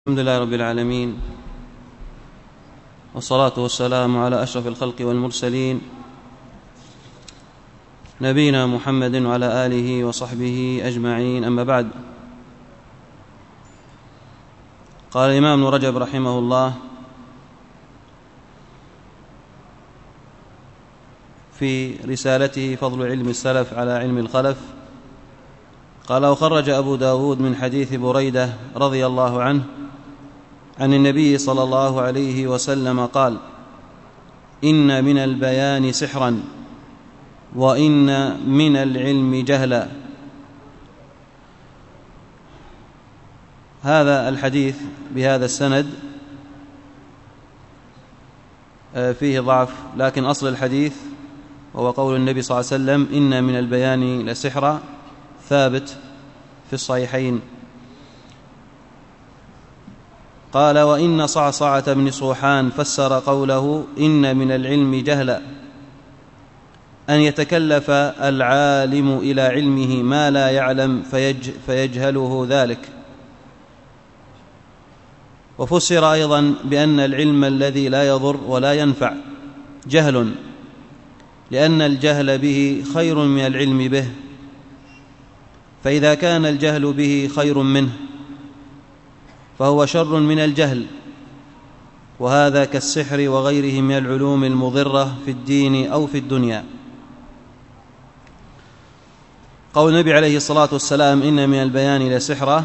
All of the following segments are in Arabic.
الحمد لله رب العالمين، والصلاة والسلام على أشرف الخلق والمرسلين نبينا محمد وعلى آله وصحبه أجمعين. أما بعد، قال الإمام ابن رجب رحمه الله في رسالته فضل علم السلف على علم الخلف، قال: وخرج أبو داود من حديث بريدة رضي الله عنه عن النبي صلى الله عليه وسلم قال: إن من البيان سحرا وإن من العلم جهلا. هذا الحديث بهذا السند فيه ضعف، لكن أصل الحديث وهو قول النبي صلى الله عليه وسلم: إن من البيان لسحرا، ثابت في الصحيحين. قال: وإن صعصعة بن صوحان فسر قوله إن من العلم جهلا أن يتكلف العالم إلى علمه ما لا يعلم فيجهله ذلك. وفسر أيضا بأن العلم الذي لا يضر ولا ينفع جهل، لأن الجهل به خير من العلم به، فإذا كان الجهل به خير منه فهو شر من الجهل، وهذا كالسحر وغيره من العلوم المضرة في الدين أو في الدنيا. قول النبي عليه الصلاة والسلام: إن من البيان لسحرا،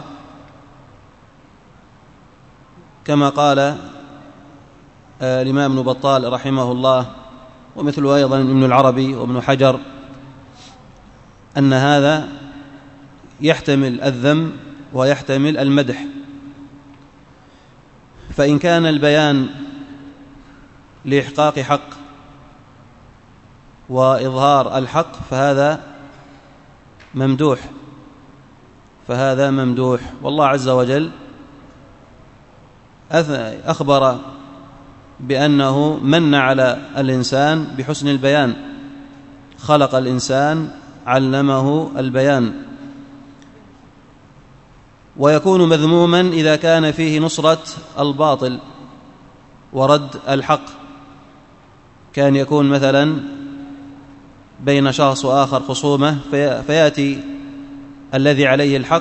كما قال الإمام ابن بطال رحمه الله، ومثله أيضا ابن العربي وابن حجر، أن هذا يحتمل الذم ويحتمل المدح. فإن كان البيان لإحقاق حق وإظهار الحق فهذا ممدوح، والله عز وجل أخبر بأنه من على الإنسان بحسن البيان، خلق الإنسان علمه البيان. ويكون مذموما إذا كان فيه نصرة الباطل ورد الحق، كان يكون مثلا بين شخص وآخر خصومة، فيأتي الذي عليه الحق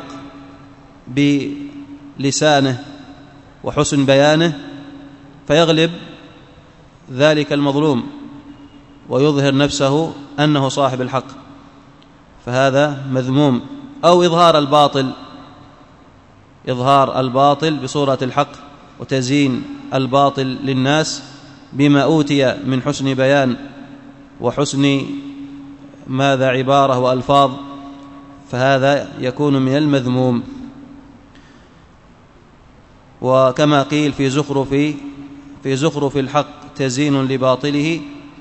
بلسانه وحسن بيانه فيغلب ذلك المظلوم ويظهر نفسه أنه صاحب الحق، فهذا مذموم. أو إظهار الباطل بصورة الحق وتزيين الباطل للناس بما أوتي من حسن بيان وحسن عبارة وألفاظ، فهذا يكون من المذموم. وكما قيل في زخرف الحق تزيين لباطله،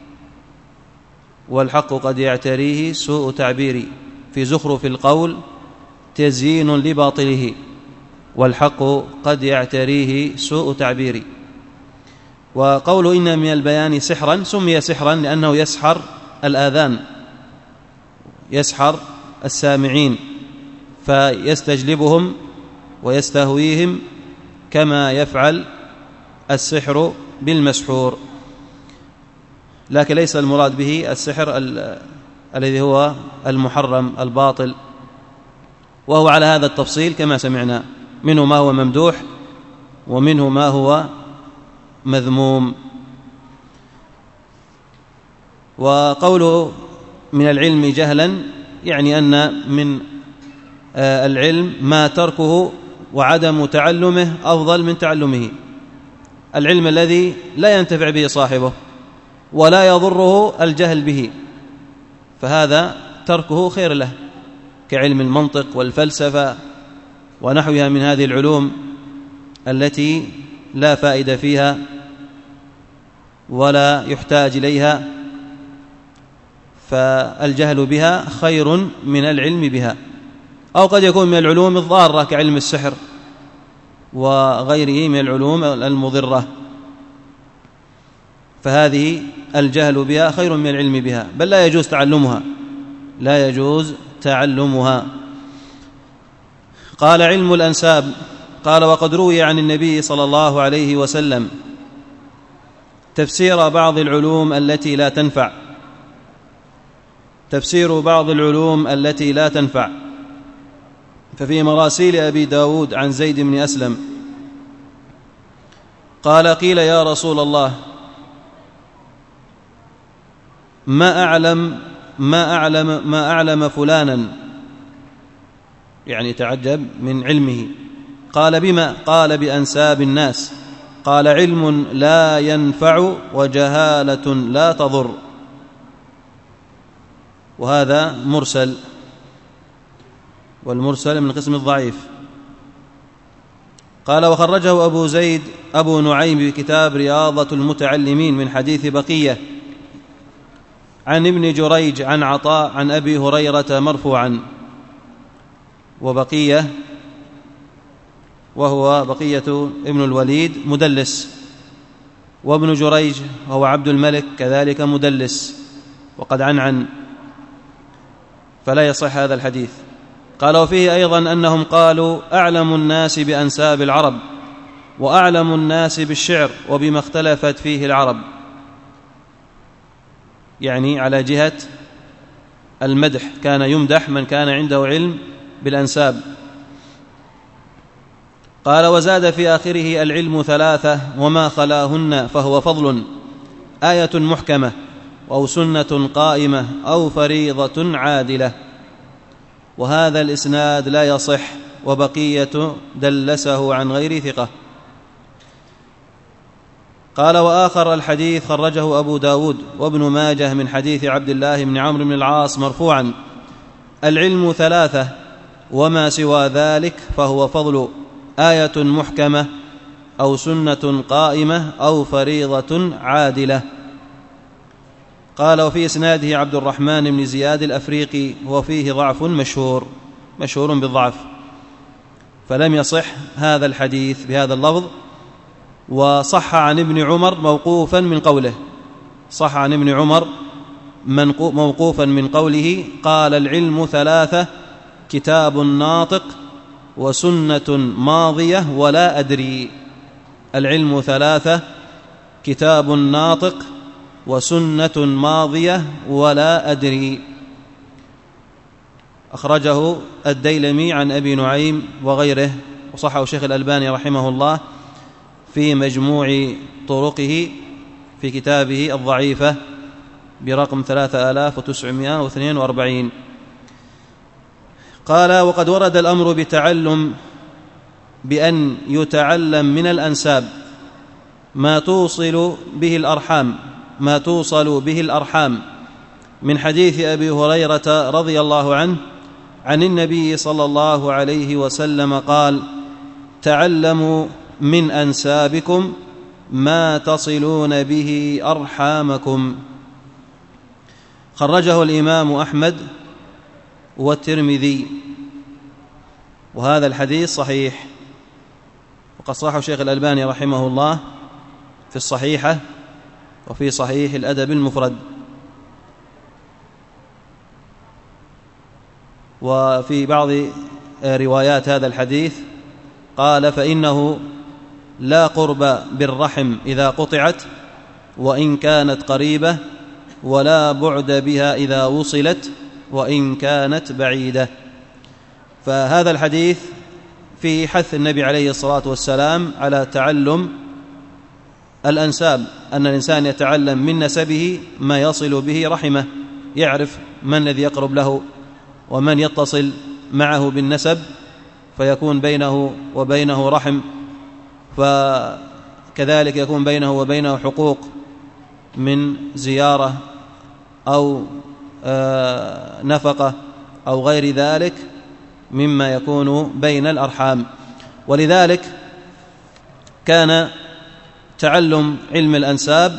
والحق قد يعتريه سوء تعبيري. في زخرف القول تزيين لباطله، والحق قد يعتريه سوء تعبيري. وقول إن من البيان سحرا سمي سحرا لأنه يسحر الآذان، يسحر السامعين، فيستجلبهم ويستهويهم كما يفعل السحر بالمسحور. لكن ليس المراد به السحر الذي هو المحرم الباطل، وهو على هذا التفصيل كما سمعنا، منه ما هو ممدوح ومنه ما هو مذموم. وقوله من العلم جهلا يعني أن من العلم ما تركه وعدم تعلمه أفضل من تعلمه. العلم الذي لا ينتفع به صاحبه ولا يضره الجهل به، فهذا تركه خير له، كعلم المنطق والفلسفة ونحوها من هذه العلوم التي لا فائدة فيها ولا يحتاج إليها، فالجهل بها خير من العلم بها. أو قد يكون من العلوم الضارة كعلم السحر وغيره من العلوم المضرة، فهذه الجهل بها خير من العلم بها، بل لا يجوز تعلمها. قال: علم الأنساب قال: وقد روي عن النبي صلى الله عليه وسلم تفسير بعض العلوم التي لا تنفع، تفسير بعض العلوم التي لا تنفع. ففي مراسيل أبي داود عن زيد بن أسلم قال: قيل يا رسول الله ما أعلم فلانا، يعني تعجب من علمه. قال: بما؟ قال: بأنساب الناس. قال: علم لا ينفع وجهالة لا تضر. وهذا مرسل، والمرسل من قسم الضعيف. قال: وخرجه أبو زيد أبو نعيم بكتاب رياضة المتعلمين من حديث بقية عن ابن جريج عن عطاء عن أبي هريرة مرفوعا. وبقية وهو بقية ابن الوليد مدلس، وابن جريج وهو عبد الملك كذلك مدلس وقد عنعن، فلا يصح هذا الحديث. قال: وفيه أيضا أنهم قالوا: أعلم الناس بأنساب العرب وأعلم الناس بالشعر وبما اختلفت فيه العرب، يعني على جهة المدح، كان يمدح من كان عنده علم بالأنساب. قال: وزاد في آخره: العلم ثلاثة وما خلاهن فهو فضل، آية محكمة أو سنة قائمة أو فريضة عادلة. وهذا الإسناد لا يصح، وبقية دلسه عن غير ثقة. قال: وآخر الحديث خرجه أبو داود وابن ماجه من حديث عبد الله بن عمرو بن العاص مرفوعا: العلم ثلاثة وما سوى ذلك فهو فضل، آية محكمة أو سنة قائمة أو فريضة عادلة. قال: وفي إسناده عبد الرحمن بن زياد الأفريقي وفيه ضعف مشهور بالضعف، فلم يصح هذا الحديث بهذا اللفظ. وصح عن ابن عمر موقوفا من قوله، صح عن ابن عمر موقوفا من قوله: قال: العلم ثلاثة، كتاب ناطق وسنة ماضية ولا أدري. العلم ثلاثة، كتاب ناطق وسنة ماضية ولا أدري. أخرجه الديلمي عن أبي نعيم وغيره، وصححه الشيخ الألباني رحمه الله في مجموع طرقه في كتابه الضعيفة برقم 3942. قال: وقد ورد الأمر بأن يتعلم من الأنساب ما توصل به الأرحام من حديث أبي هريرة رضي الله عنه عن النبي صلى الله عليه وسلم قال: تعلموا من أنسابكم ما تصلون به أرحامكم. خرجه الإمام أحمد والترمذي، وهذا الحديث صحيح، وقد صححه الشيخ الألباني رحمه الله في الصحيحة وفي صحيح الأدب المفرد. وفي بعض روايات هذا الحديث قال: فإنه لا قرب بالرحم إذا قطعت وإن كانت قريبة، ولا بعد بها إذا وصلت وإن كانت بعيدة. فهذا الحديث في حث النبي عليه الصلاة والسلام على تعلم الأنساب، أن الإنسان يتعلم من نسبه ما يصل به رحمه، يعرف من الذي يقرب له ومن يتصل معه بالنسب، فيكون بينه وبينه رحم، فكذلك يكون بينه وبينه حقوق من زيارة أو نفقة أو غير ذلك مما يكون بين الأرحام. ولذلك كان تعلم علم الأنساب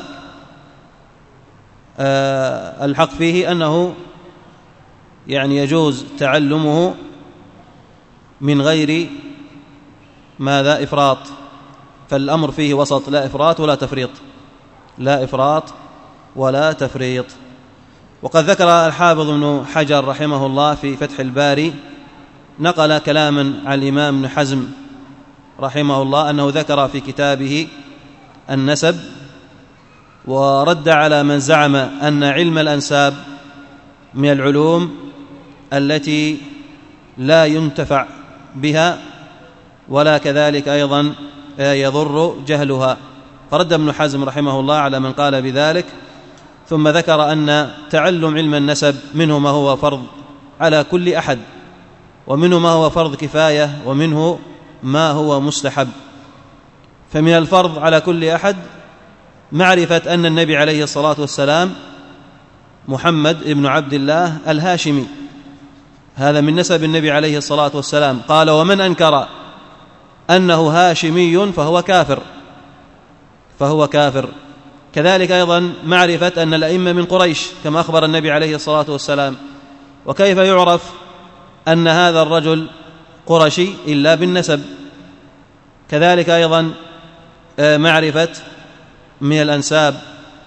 الحق فيه أنه يعني يجوز تعلمه من غير ماذا إفراط، فالأمر فيه وسط، لا إفراط ولا تفريط، لا إفراط ولا تفريط. وقد ذكر الحافظ ابن حجر رحمه الله في فتح الباري، نقل كلاما عن الإمام ابن حزم رحمه الله أنه ذكر في كتابه النسب ورد على من زعم أن علم الأنساب من العلوم التي لا ينتفع بها ولا كذلك أيضا يضر جهلها، فرد ابن حزم رحمه الله على من قال بذلك، ثم ذكر أن تعلم علم النسب منه ما هو فرض على كل أحد، ومنه ما هو فرض كفاية، ومنه ما هو مستحب. فمن الفرض على كل أحد معرفة أن النبي عليه الصلاة والسلام محمد ابن عبد الله الهاشمي، هذا من نسب النبي عليه الصلاة والسلام. قال: ومن أنكر أنه هاشمي فهو كافر. كذلك أيضا معرفة أن الأئمة من قريش كما أخبر النبي عليه الصلاة والسلام، وكيف يعرف أن هذا الرجل قرشي إلا بالنسب. كذلك أيضا معرفة من الأنساب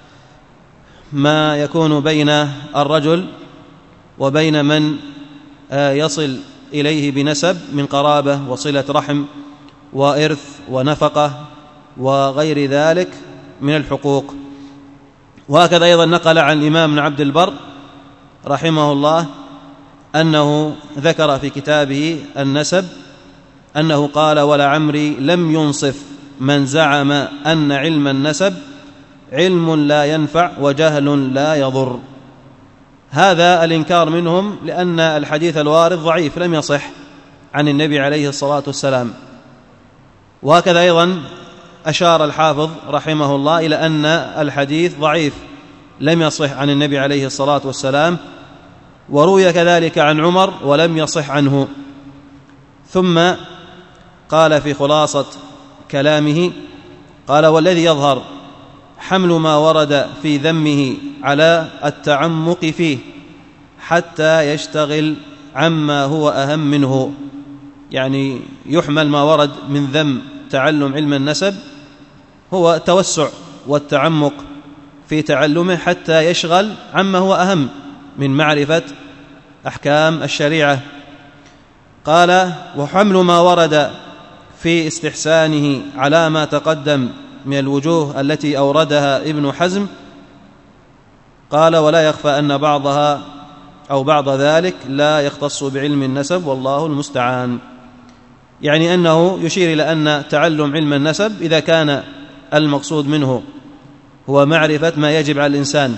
ما يكون بين الرجل وبين من يصل إليه بنسب من قرابة وصلة رحم وإرث ونفقة وغير ذلك من الحقوق. وهكذا أيضا نقل عن الإمام ابن عبد البر رحمه الله أنه ذكر في كتابه النسب أنه قال: ولعمري لم ينصف من زعم أن علم النسب علم لا ينفع وجهل لا يضر. هذا الإنكار منهم لأن الحديث الوارد ضعيف لم يصح عن النبي عليه الصلاة والسلام. وهكذا أيضا أشار الحافظ رحمه الله إلى أن الحديث ضعيف لم يصح عن النبي عليه الصلاة والسلام، وروي كذلك عن عمر ولم يصح عنه. ثم قال في خلاصة كلامه قال: والذي يظهر حمل ما ورد في ذمه على التعمق فيه حتى يشتغل عما هو أهم منه، يعني يحمل ما ورد من ذم تعلم علم النسب هو التوسع والتعمق في تعلمه حتى يشغل عما هو أهم من معرفة أحكام الشريعة. قال: وحمل ما ورد في استحسانه على ما تقدم من الوجوه التي أوردها ابن حزم. قال: ولا يخفى أن بعضها أو بعض ذلك لا يختص بعلم النسب والله المستعان، يعني أنه يشير إلى أن تعلم علم النسب إذا كان المقصود منه هو معرفة ما يجب على الإنسان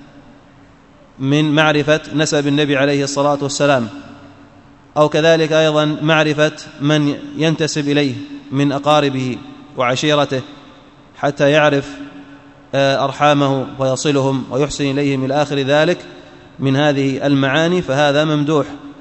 من معرفة نسب النبي عليه الصلاة والسلام، أو كذلك أيضا معرفة من ينتسب إليه من أقاربه وعشيرته حتى يعرف أرحامه ويصلهم ويحسن إليهم إلى آخر ذلك من هذه المعاني، فهذا ممدوح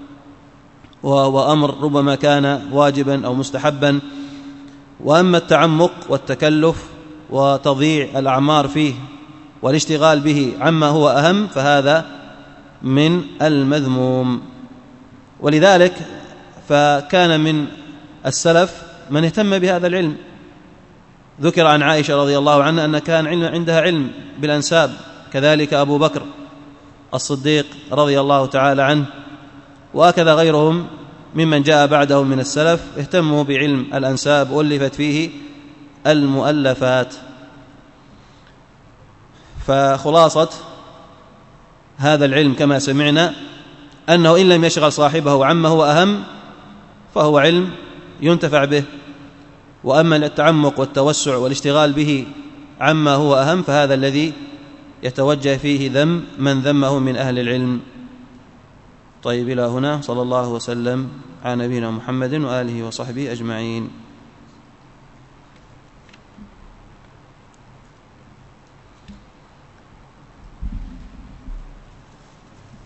وأمر ربما كان واجبا أو مستحبا. وأما التعمق والتكلف وتضييع الأعمار فيه والاشتغال به عما هو أهم فهذا من المذموم. ولذلك فكان من السلف من اهتم بهذا العلم. ذكر عن عائشة رضي الله عنها أن كان عندها علم بالأنساب، كذلك أبو بكر الصديق رضي الله تعالى عنه، وهكذا غيرهم ممن جاء بعده من السلف اهتموا بعلم الأنساب وألفت فيه المؤلفات. فخلاصة هذا العلم كما سمعنا أنه إن لم يشغل صاحبه عما هو أهم فهو علم ينتفع به، وأما التعمق والتوسع والاشتغال به عما هو أهم فهذا الذي يتوجه فيه ذم من ذمه من أهل العلم. طيب، إلى هنا، صلى الله وسلم على نبينا محمد وآله وصحبه أجمعين.